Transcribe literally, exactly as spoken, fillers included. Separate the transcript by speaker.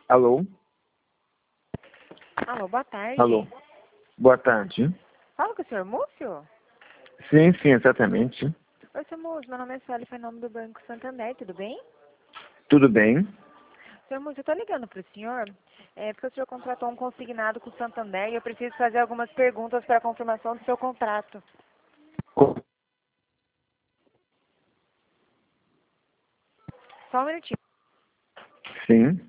Speaker 1: Alô?
Speaker 2: Alô, boa tarde.
Speaker 1: Alô? Boa tarde.
Speaker 2: Fala com o senhor Múcio?
Speaker 1: Sim, sim, exatamente.
Speaker 2: Oi, senhor Múcio, meu nome é Sueli, foi em nome do Banco Santander, tudo bem?
Speaker 1: Tudo bem?
Speaker 2: Senhor Múcio, eu tô ligando pro senhor, é, porque o senhor contratou um consignado com o Santander e eu preciso fazer algumas perguntas para a confirmação do seu contrato. Só um minutinho.
Speaker 1: Sim.